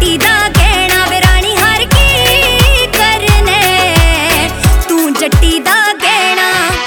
जट्टी दा गहना वे रानी हर की करने तू जट्टी दा गहना।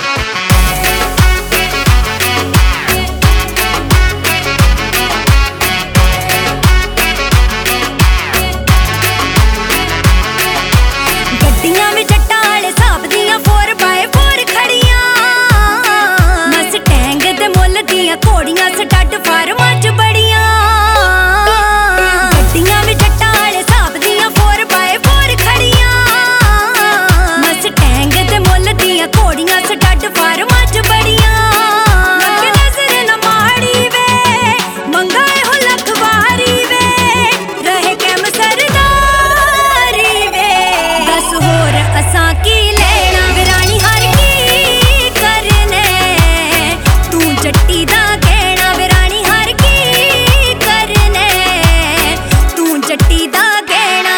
गड्डियां में जट्टां वाले साहब दियां 4x4 खड़ियां मस्टैंग दे मुੱਲ दियां घोड़ियां स्टड फार्मां च बड़ियां। गड्डियां में जट्टां वाले साहब दियां 4x4 खड़ियां मस्टैंग दे मुੱਲ दियां घोड़ियां स्टड फार्मां च बड़ियां। लग नजर न माड़ी वे मंगा हो लखवारी वे रहे कैम सरदारी वे दस होर असां की लेना वे रानी हर की करने तू जट्टी दा गहना वे रानी हर की करने तू जट्टी दा गहना।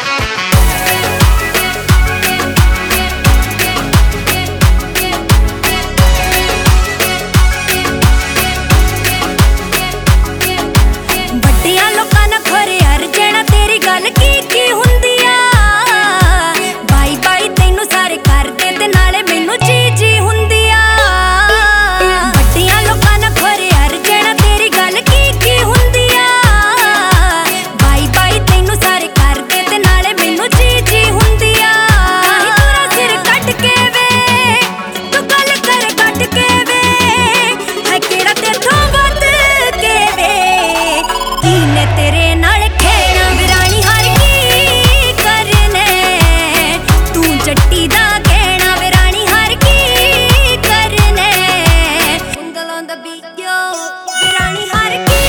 ਵੱਡਿਆਂ ਲੋਕਾਂ ਨਾ ਖਰੇ ਹਰ ਜਣਾ ਤੇਰੀ ਗੱਲ ਕੀ ਹੁੰਦੀ ਆ ਬਾਈ ਬਾਈ ਤੈਨੂੰ ਸਾਰੇ ਕਰਦੇ ਤੇ ਨਾਲੇ ਮੈਨੂੰ ਚੀਜੀ ਹੁੰਦੀ ਆ। ਵੱਡਿਆਂ ਲੋਕਾਂ ਨਾ ਖਰੇ ਹਰ ਜਣਾ ਤੇਰੀ ਗੱਲ ਕੀ ਹੁੰਦੀ ਆ ਬਾਈ ਬਾਈ ਤੈਨੂੰ ਸਾਰੇ ਕਰਦੇ ਤੇ ਨਾਲੇ ਮੈਨੂੰ ਚੀਜੀ ਹੁੰਦੀ ਆ। ਕਾਹੀ ਤੇਰਾ ਸਿਰ ਕੱਟ ਕੇ ਵੇ ਤੂੰ ਗੱਲ ਕਰ ਕੱਟ ਕੇ ਵੇ ਹੈ ਕਿਹੜਾ ਤੇਥੋਂ ਵੱਧ ਕੇ ਵੇ ਕੀਨੇ ਤੇਰੇ ਨਾਲ ਖੇਣਾ ਵੇ ਰਾਣੀ ਹਰ ਕੀ ਕਰਨੇ ਤੂੰ ਜੱਟੀ ਦਾ ਗਹਿਣਾ ਵੇ ਰਾਣੀ ਹਰ ਕੀ ਕਰਨੇ ਉਂਗਲ on the beat yo way Rani Har Ki